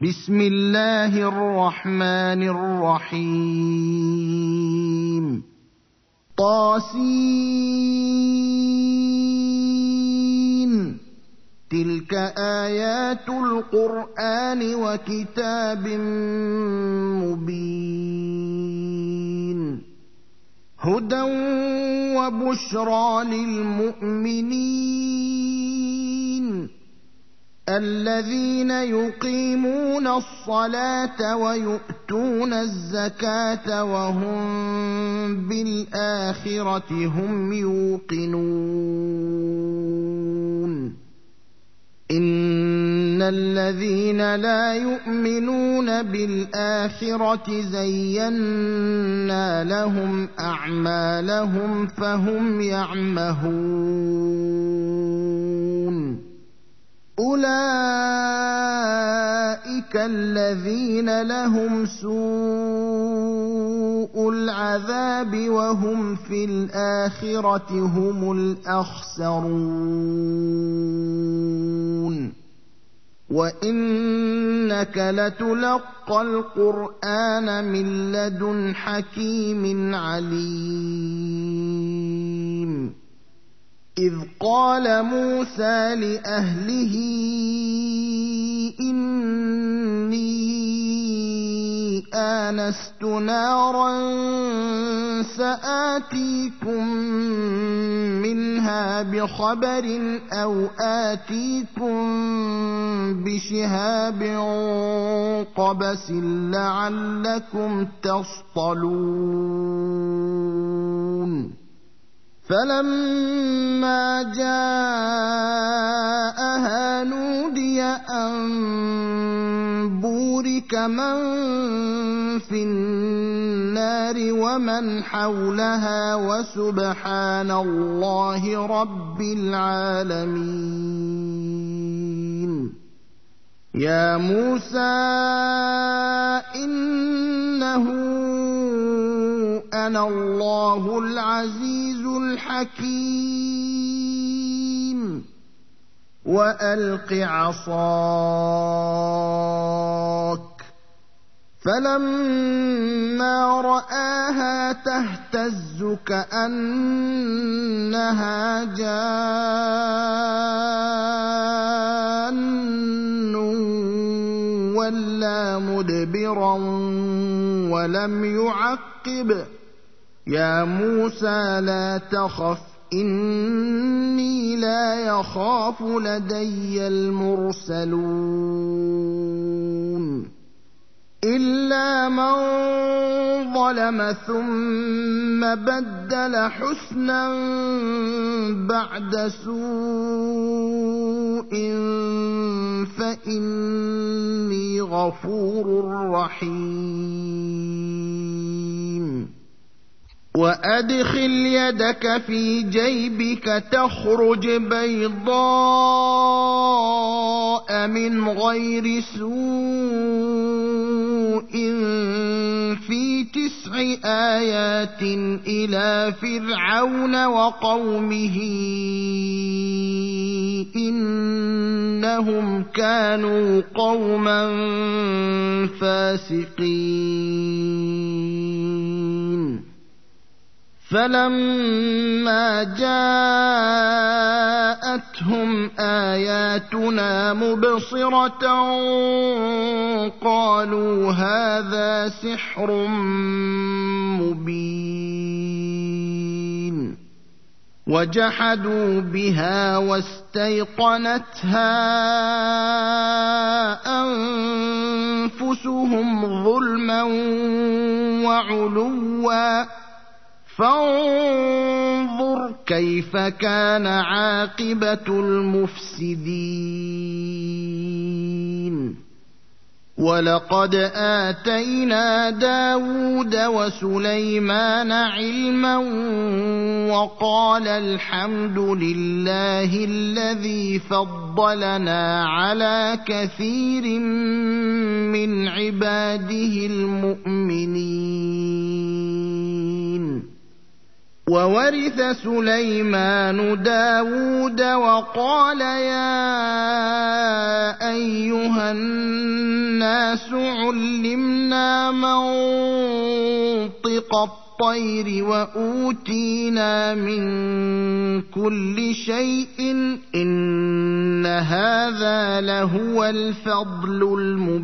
بسم الله الرحمن الرحيم طاسين تلك آيات القرآن وكتاب مبين هدى وبشرى للمؤمنين الذين يقيمون الصلاة ويؤتون الزكاة وهم بالآخرة هم يوقنون إن الذين لا يؤمنون بالآخرة زينا لهم أعمالهم فهم يعمهون أولئك الذين لهم سوء العذاب وهم في الآخرة هم الأخسرون وإنك لتلقى القرآن من لدن حكيم عليم إذ قال موسى لأهله إني آنست نارا سآتيكم منها بخبر أو آتيكم بشهاب قبس لعلكم تصطلون فلما جاءها نودي أن بورك من في النار ومن حولها وسبحان الله رب العالمين يا موسى إنه أنا الله العزيز الحكيم وألق عصاك فلما رآها تهتز كأنها جان ولا مدبرا ولم يعقب يا موسى لا تخف إني لا يخاف لدي المرسلون إلا من ظلم ثم بدل حسنا بعد سوء فإني غفور رحيم وأدخل يدك في جيبك تخرج بيضاء من غير سوء في 9 آيات إلى فرعون وقومه إنهم كانوا قوما فاسقين فلما جاءتهم آياتنا مبصرة قالوا هذا سحر مبين وجحدوا بها واستيقنتها أنفسهم ظلما وعلوا فانظر كيف كان عاقبة المفسدين ولقد آتينا داود وسليمان علما وقال الحمد لله الذي فضلنا على كثير من عباده المؤمنين وورث سليمان داود وقال يا أيها الناس علمنا منطق الطير وأوتينا من كل شيء إن هذا لهو الفضل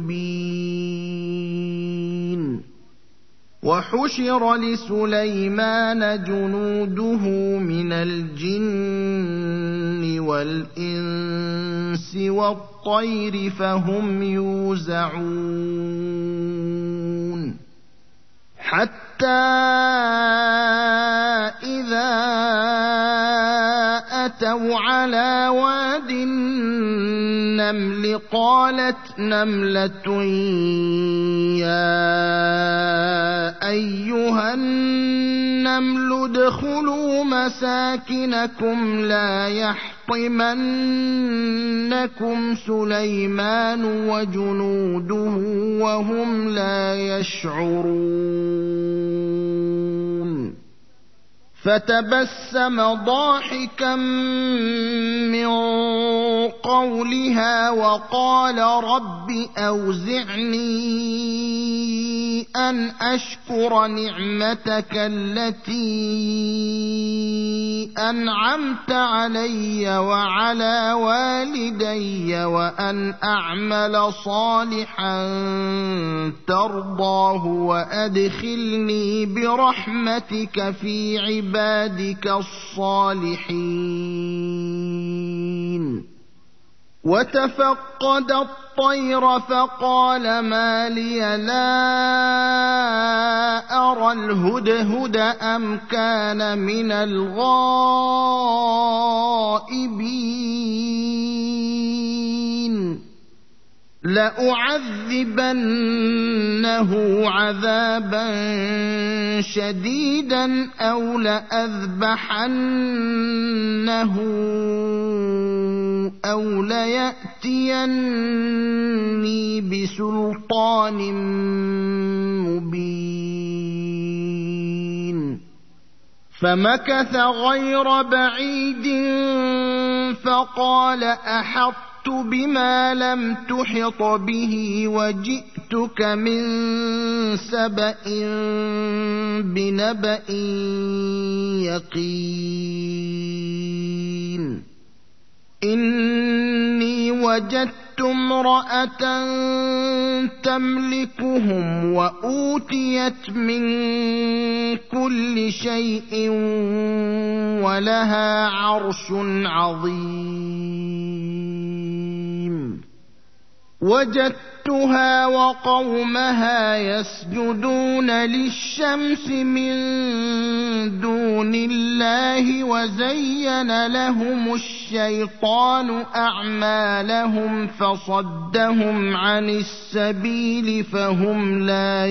المبين وحشر لسليمان جنوده من الجن والإنس والطير فهم يوزعون حتى إذا أتوا على واد النمل قالت نملة يا أيها النمل ادخلوا مساكنكم لا يحطمنكم سليمان وجنوده وهم لا يشعرون فتبسم ضاحكا من قولها وقال رب أوزعني أن أشكر نعمتك التي أنعمت علي وعلى والدي وأن أعمل صالحا ترضاه وأدخلني برحمتك في عبادك الصالحين وتفقد الطير فقال ما لي لا أرى الهدهد أم كان من الغائبين لأعذبنه عذابا شديدا أو لأذبحنه أو ليأتيني بسلطان مبين فمكث غير بعيد فقال أحط بما لم تحط به وجئتك من سبأ بنبأ يقين إني وجدت امرأة تملكهم وأوتيت من كل شيء ولها عرش عظيم وجدتها وقومها يسجدون للشمس من دون الله وزين لهم الشيطان أعمالهم فصدهم عن السبيل فهم لا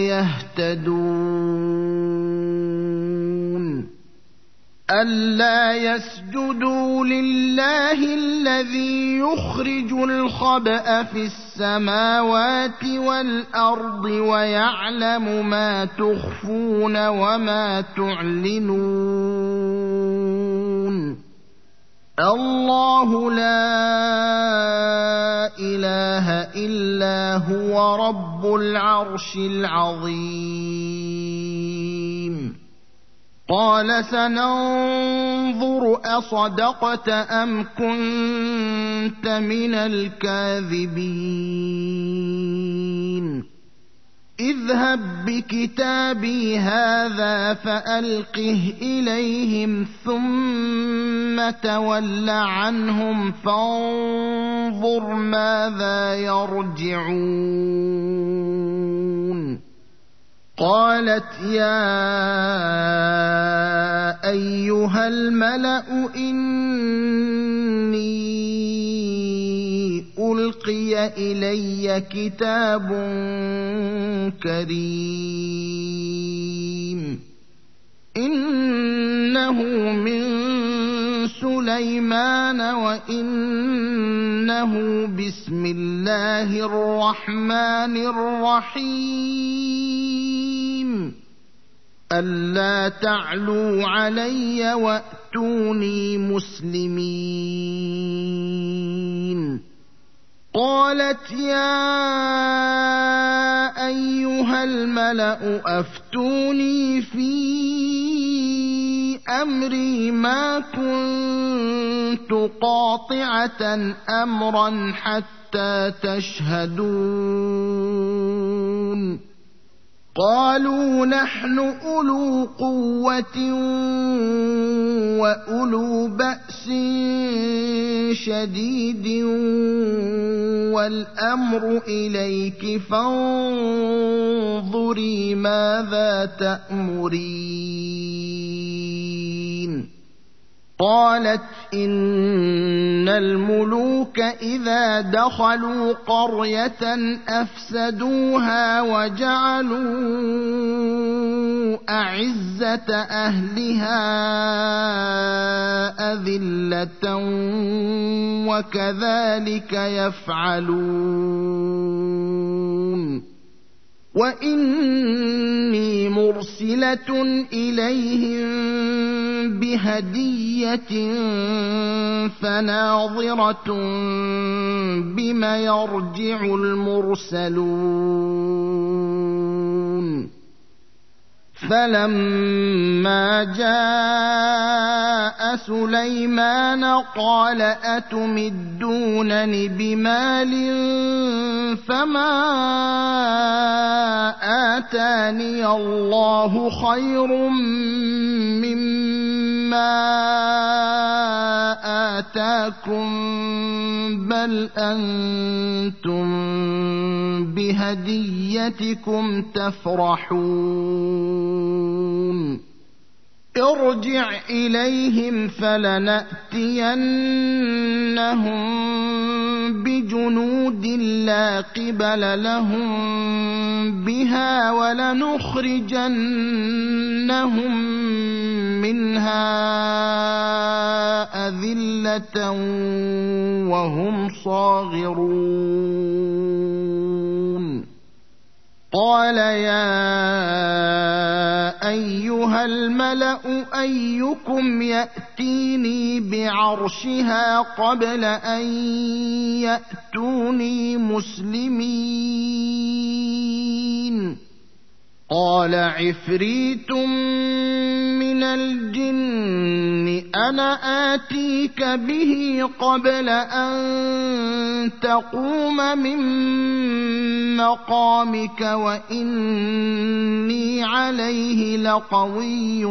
يهتدون ألا يسجدوا لله الذي يخرج الخبأ في السماوات والأرض ويعلم ما تخفون وما تعلنون الله لا إله إلا هو رب العرش العظيم قال سننظر أصدقت أم كنت من الكاذبين اذهب بكتابي هذا فألقه إليهم ثم تول عنهم فانظر ماذا يرجعون قالت يا أيها الملأ إني ألقي إلي كتاب كريم إنه من سليمان وإنه بسم الله الرحمن الرحيم أَلَّا تَعْلُوا عَلَيَّ وَأْتُونِي مُسْلِمِينَ قَالَتْ يَا أَيُّهَا الْمَلَأُ أَفْتُونِي فِي أَمْرِي مَا كُنتُ قَاطِعَةً أَمْرًا حَتَّىٰ تَشْهَدُونِ قَالُوا نَحْنُ أُولُو قُوَّةٍ وَأُولُو بَأْسٍ شَدِيدٍ وَالْأَمْرُ إِلَيْكِ فانظُرِي ماذا تَأْمُرِينَ قَالَتْ إِنَّ الْمُلُوكَ إِذَا دَخَلُوا قَرْيَةً أَفْسَدُوهَا وَجَعَلُوا أَعِزَّةَ أَهْلِهَا أَذِلَّةً وَكَذَلِكَ يَفْعَلُونَ وَإِنِّي مُرْسِلَةٌ إِلَيْهِم بِهَدِيَّةٍ فَنَاظِرَةٌ بِمَ يَرْجِعُ الْمُرْسَلُونَ فَلَمَّا جَاءَ سُلَيْمَانَ قَالَ أَتُمِدُّونَنِ بِمَالٍ فَمَا آتَانِيَ اللَّهُ خَيْرٌ مِّمَّا آتَاكُم بَلْ أَنتُم بِهَدِيَّتِكُمْ تَفْرَحُونَ ارْجِعْ إِلَيْهِمْ فَلَنَأْتِيَنَّهُم بِجُنُودٍ لَّا قِبَلَ لَهُم بِهَا وَلَنُخْرِجَنَّهُم مِّنْهَا أَذِلَّةً وَهُمْ صَاغِرُونَ قَالَ يَا أَيُّهَا الْمَلَأُ أَيُّكُمْ يَأْتِينِي بِعَرْشِهَا قَبْلَ أَن يَأْتُونِي مُسْلِمِينَ قَالَ عِفْرِيتٌ مِّنَ الْجِنِّ أَنَا آتِيكَ بِهِ قَبْلَ أَن تَقُومَ مِن مَّقَامِكَ وَإِنِّي عَلَيْهِ لَقَوِيٌّ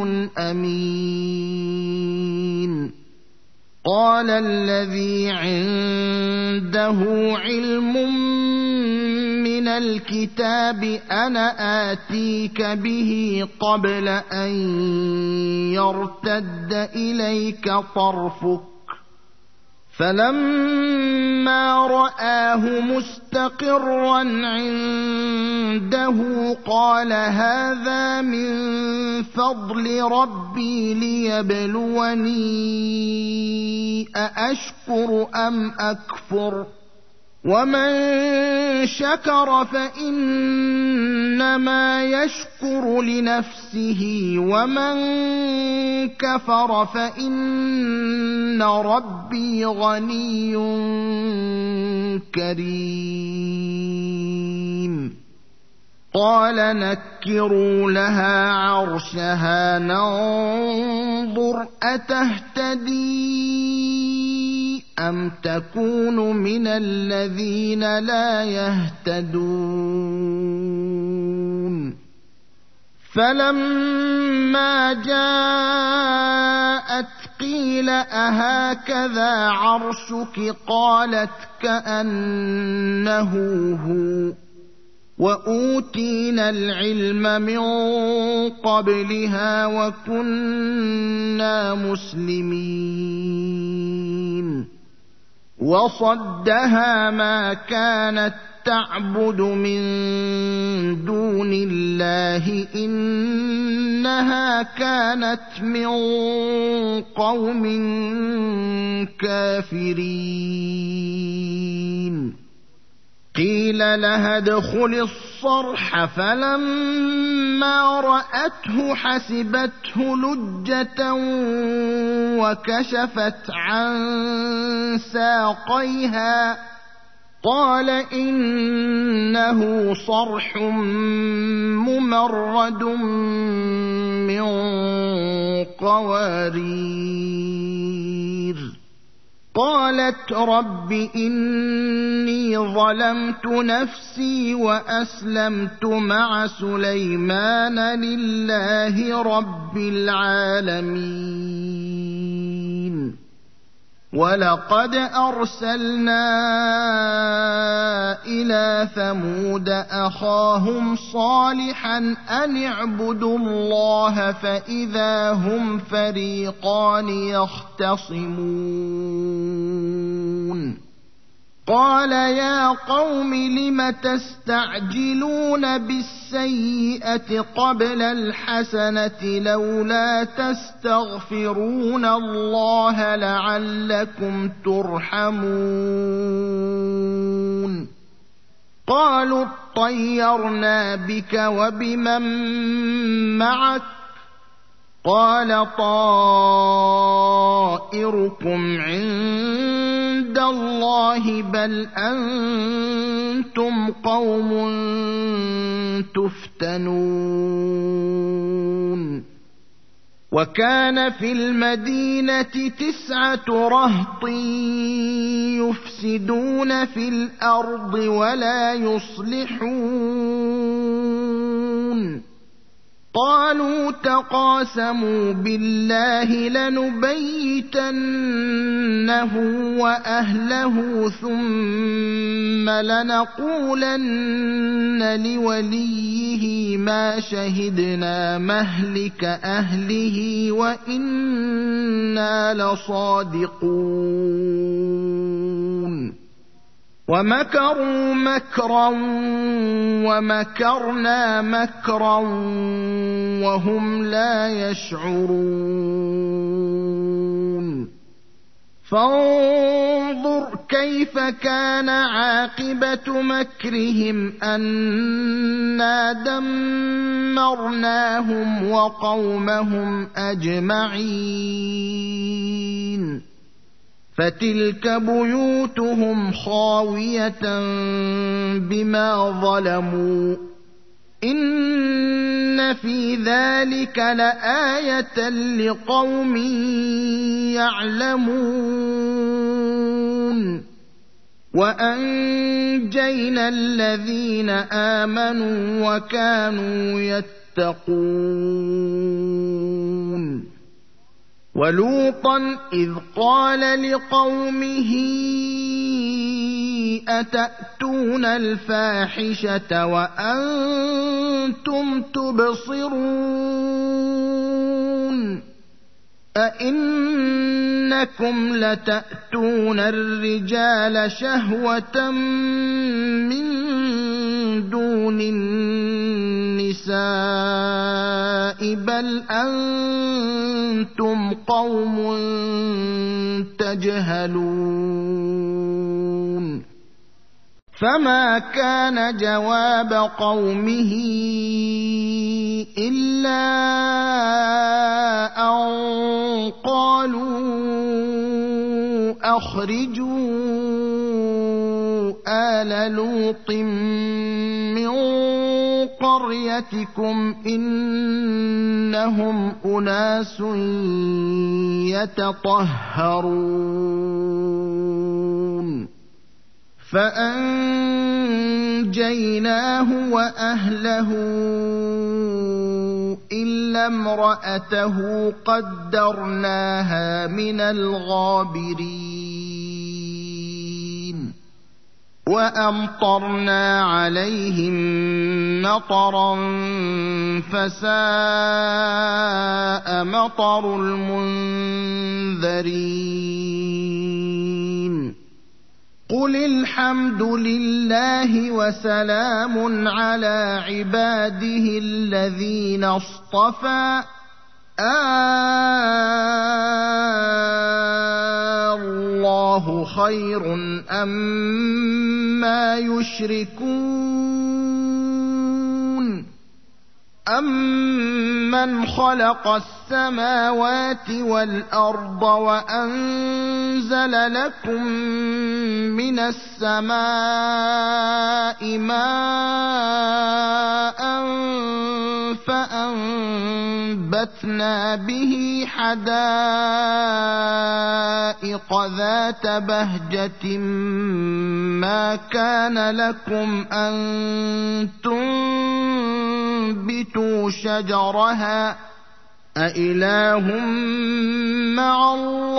أَمِينٌ قَالَ الَّذِي عِندَهُ عِلْمٌ مِّنَ الْكِتَابِ أَنَا آتِيكَ بِهِ قَبْلَ أَن يَرْتَدَّ إِلَيْكَ طَرْفُكَ فَلَمَّا رَآهُ مُسْتَقِرًّا عِندَهُ قَالَ هَٰذَا مِن فَضْلِ رَبِّي لِيَبْلُوَنِي أَأَشْكُرُ أَمْ أَكْفُرُ وَمَن شَكَرَ فَإِنَّمَا يَشْكُرُ لِنَفْسِهِ وَمَن كَفَرَ فَإِنَّ رَبِّي غَنِيٌّ كَرِيمٌ قَالَ نَكِّرُوا لَهَا عَرْشَهَا نَنظُرْ أَتَهْتَدِي أَمْ تَكُونُ مِنَ الَّذِينَ لَا يَهْتَدُونَ فَلَمَّا جَاءَتْ قِيلَ أَهَٰكَذَا عَرْشُكِ قَالَتْ كَأَنَّهُ هُوَ وَأُوتِينَا الْعِلْمَ مِن قَبْلِهَا وَكُنَّا مُسْلِمِينَ وَصَدَّهَا مَا كَانَت تَّعْبُدُ مِن دُونِ اللَّهِ ۖ إِنَّهَا كَانَتْ مِن قَوْمٍ كَافِرِينَ قيل لها ادخل الصرح فلما رأته حسبته لجة وكشفت عن ساقيها قال إنه صرح ممرد من قوارير قالت رب إني ظلمت نفسي وأسلمت مع سليمان لله رب العالمين ولقد أرسلنا إلى ثمود أخاهم صالحا أن اعبدوا الله فإذا هم فريقان يختصمون قال يا قوم لم تستعجلون بالسيئة قبل الحسنة لولا تستغفرون الله لعلكم ترحمون قالوا اطيرنا بك وبمن معك قال طائركم عند الله بل أنتم قوم تفتنون وكان في المدينة 9 رهط يفسدون في الأرض ولا يصلحون قالوا تقاسموا بالله لنبيتنه وأهله ثم لنقولن لوليه ما شهدنا مهلك أهله وإنا لصادقون ومكروا مكرا ومكرنا مكرا وهم لا يشعرون فانظر كيف كان عاقبة مكرهم أنا دمرناهم وقومهم أجمعين فتلك بيوتهم خاوية بما ظلموا إن في ذلك لآية لقوم يعلمون وأنجينا الذين آمنوا وكانوا يتقون ولوطا إذ قال لقومه أتأتون الفاحشة وأنتم تبصرون أئنكم لتأتون الرجال شهوة من دون النساء بل أنتم قوم تجهلون فما كان جواب قومه إلا أن قالوا أخرجوا آل لوط من قريتكم إنهم أناس يتطهرون فأنجيناه وأهله إلا امرأته قدرناها من الغابرين وأمطرنا عليهم مطرا فساء مطر المنذرين قل الحمد لله وسلام على عباده الذين اصطفى اللَّهُ خَيْرٌ أَمَّا يُشْرِكُونَ أَمَّنْ خَلَقَ السَّمَاوَاتِ وَالْأَرْضَ وَأَنزَلَ لَكُم مِّنَ السَّمَاءِ مَاءً فَأَنبَتْنَا بِهِ حَدَائِقَ ذَاتَ بَهْجَةٍ مَّا كَانَ لَكُمْ أَن تُنبِتُوا شَجَرَهَا أَإِلَٰهٌ مَّعَ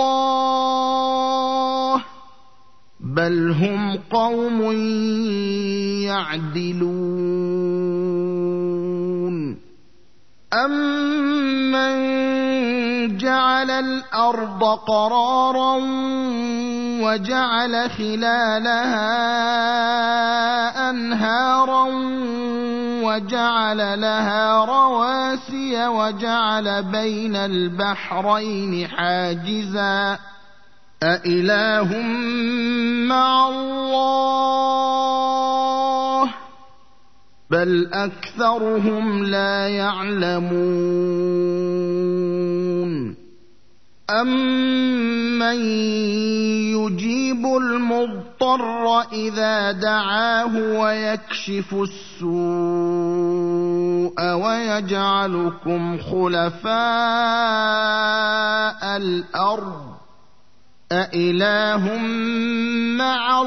اللَّهِ بَلْ هُمْ قَوْمٌ يَعْدِلُونَ أَمَّن جَعَلَ الْأَرْضَ قَرَارًا وَجَعَلَ خِلَالَهَا أَنْهَارًا وَجَعَلَ لَهَا رَوَاسِيَ وَجَعَلَ بَيْنَ الْبَحْرَيْنِ حَاجِزًا أَإِلَٰهٌ مَّعَ اللَّهِ بَلْ أَكْثَرُهُمْ لَا يَعْلَمُونَ أَمَّن يُجِيبُ الْمُضْطَرَّ إِذَا دَعَاهُ وَيَكْشِفُ السُّوءَ وَيَجْعَلُكُمْ خُلَفَاءَ الْأَرْضِ أَإِلَٰهٌ مَّعَ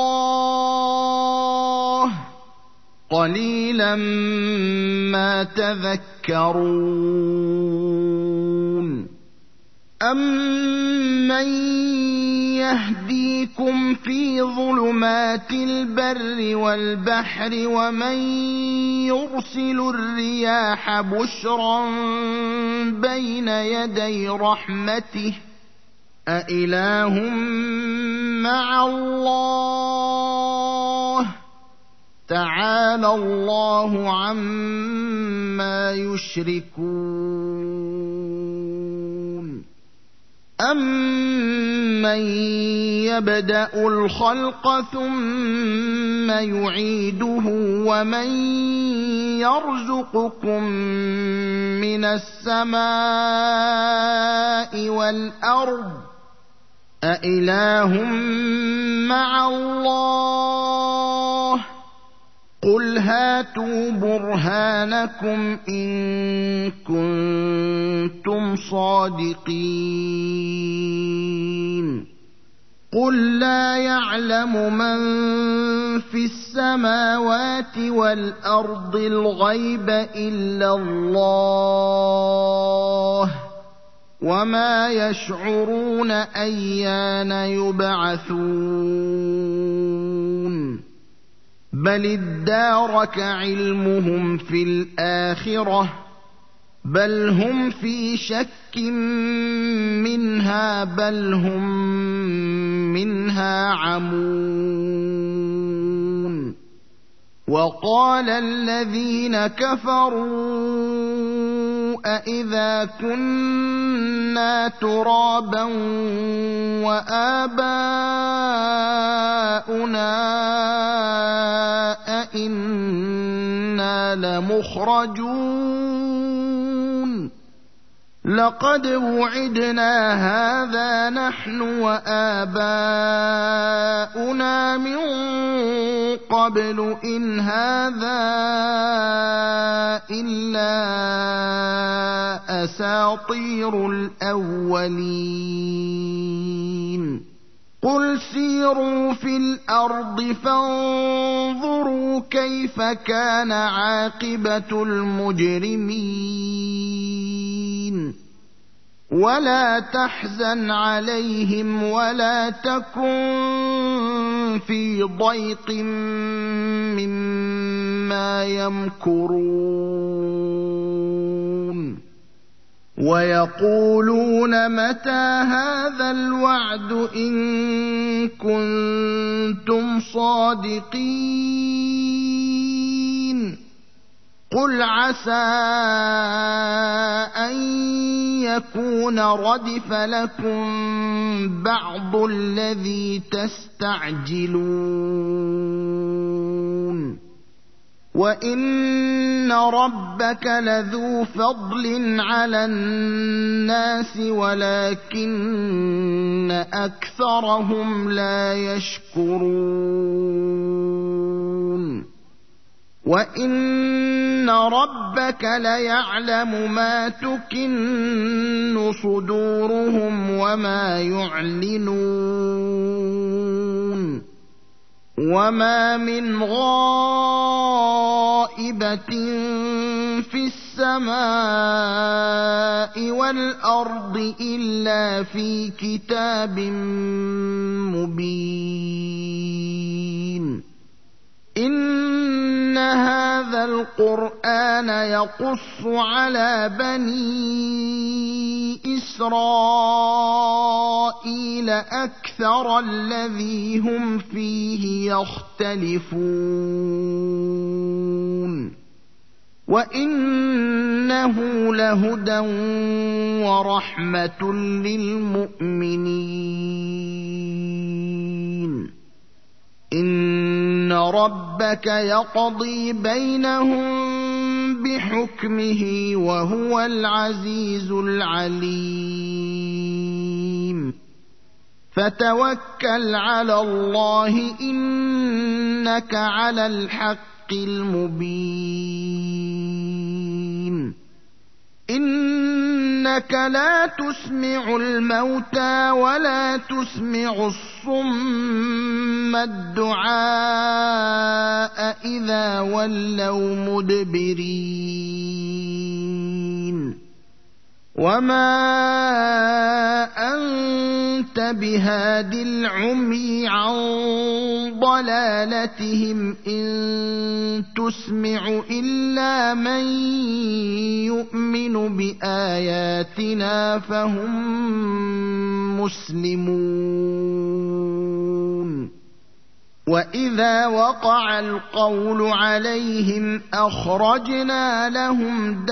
اللَّهِ قَلِيلًا مَّا تَذَكَّرُونَ أَمَّن يَهْدِيكُمْ فِي ظُلُمَاتِ الْبَرِّ وَالْبَحْرِ وَمَن يُرْسِلُ الرِّيَاحَ بُشْرًا بَيْنَ يَدَيْ رَحْمَتِهِ أَإِلَٰهٌ مَّعَ اللَّهِ تَعَالَى اللَّهُ عَمَّا يُشْرِكُونَ أَمَّن يَبْدَأُ الْخَلْقَ ثُمَّ يُعِيدُهُ وَمَن يَرْزُقُكُم مِّنَ السَّمَاءِ وَالْأَرْضِ أَإِلَٰهٌ مَّعَ اللَّهِ قُلْ هَاتُوا بُرْهَانَكُمْ إِن كُنتُمْ صَادِقِينَ قُل لَّا يَعْلَمُ مَن فِي السَّمَاوَاتِ وَالْأَرْضِ الْغَيْبَ إِلَّا اللَّهُ وَمَا يَشْعُرُونَ أَيَّانَ يُبْعَثُونَ بَلِ ادَّارَكَ عِلْمُهُمْ فِي الْآخِرَةِ بَلْ هُمْ فِي شَكٍّ مِّنْهَا بَلْ هُم مِّنْهَا عَمُونَ وَقَالَ الَّذِينَ كَفَرُوا أَإِذَا كُنَّا تُرَابًا وَآبَاؤُنَا أَإِنَّا لَمُخْرَجُونَ لَقَدْ وُعِدْنَا هَٰذَا نَحْنُ وَآبَاؤُنَا مِن قَبْلُ إِنْ هَٰذَا إِلَّا أَسَاطِيرُ الْأَوَّلِينَ قُلْ سِيرُوا فِي الْأَرْضِ فَانظُرُوا كَيْفَ كَانَ عَاقِبَةُ الْمُجْرِمِينَ وَلَا تَحْزَنْ عَلَيْهِمْ وَلَا تَكُن فِي ضَيْقٍ مِّمَّا يَمْكُرُونَ وَيَقُولُونَ مَتَىٰ هَٰذَا الْوَعْدُ إِن كُنتُمْ صَادِقِينَ قُلْ عَسَىٰ أَن يكون ردف لكم بعض الذي تستعجلون وإن ربك لذو فضل على الناس ولكن أكثرهم لا يشكرون وإن ربك ليعلم ما تكن صدورهم وما يعلنون وما من غائبة في السماء والأرض إلا في كتاب مبين إن هذا القرآن يقص على بني إسرائيل أكثر الذي هم فيه يختلفون وإنه لهدى ورحمة للمؤمنين إن ربك يقضي بينهم بحكمه وهو العزيز العليم فتوكل على الله إنك على الحق المبين إنك لا تسمع الموتى ولا تسمع الصم الدعاء إذا ولوا مدبرين وما أنت بهاد العمي عن ضلالتهم إن تسمع إلا من يؤمن بآياتنا فهم مسلمون وإذا وقع القول عليهم أخرجنا لهم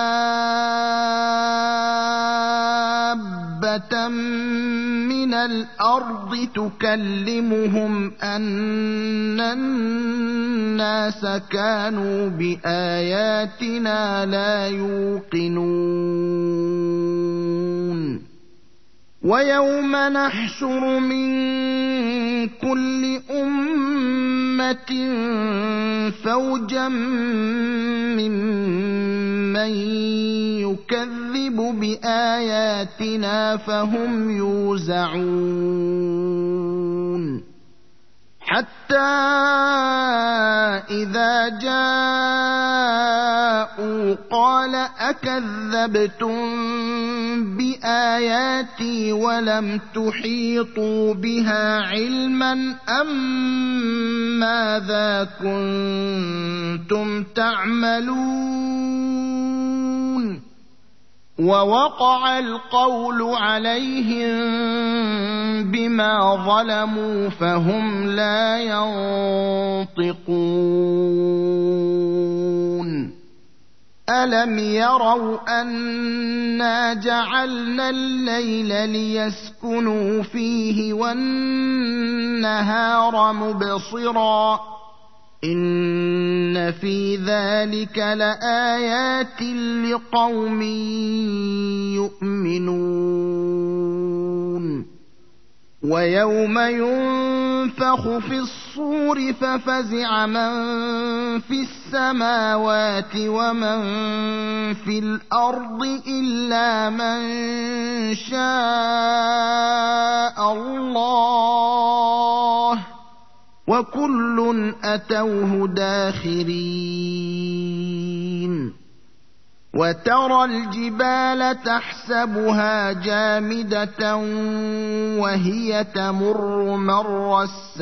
دابة من الأرض تكلمهم أن الناس كانوا بآياتنا لا يوقنون ويوم نحشر من كل أمة فوجا ممن يكذب بآياتنا فهم يوزعون حتى إذا جاءوا قال أكذبتم بآياتي ولم تحيطوا بها علما أم ماذا كنتم تعملون ووقع القول عليهم بما ظلموا فهم لا ينطقون ألم يروا أنا جعلنا الليل ليسكنوا فيه والنهار مبصرا إن في ذلك لآيات لقوم يؤمنون ويوم ينفخ في الصور ففزع من في السماوات ومن في الأرض إلا من شاء الله وكل أتوه داخرين وترى الجبال تحسبها جامدة وهي تمر مر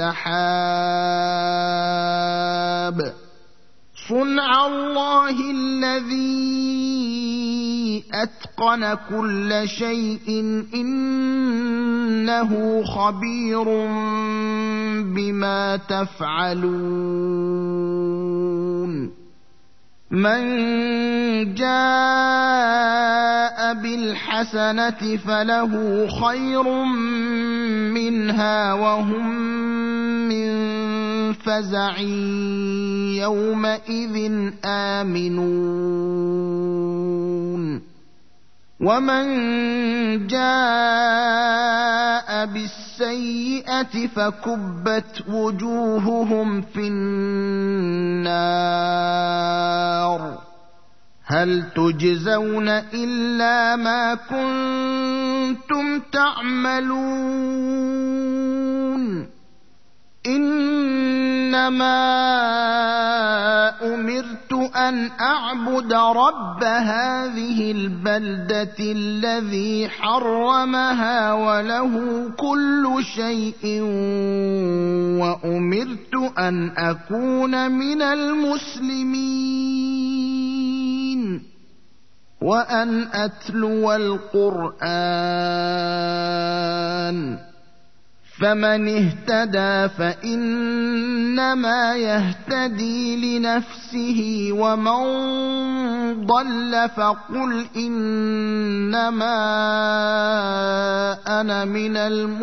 السحاب صنع الله الذي أتقن كل شيء إنه خبير بما تفعلون من جاء بالحسنة فله خير منها وهم من فزع يومئذ آمنون ومن جاء بالسيئة فكبت وجوههم في النار هل تجزون إلا ما كنتم تعملون إنما أمرت أن أعبد رب هذه البلدة الذي حرمها وله كل شيء وأمرت أن أكون من المسلمين وأن أتلو القرآن فمن اهتدى فإنما يهتدي لنفسه ومن ضل فقل إنما أنا من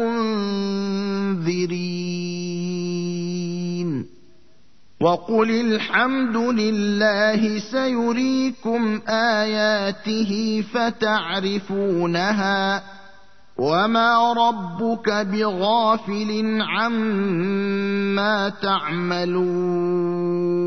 المنذرين وقل الحمد لله سيريكم آياته فتعرفونها وما ربك بغافل عما تعملون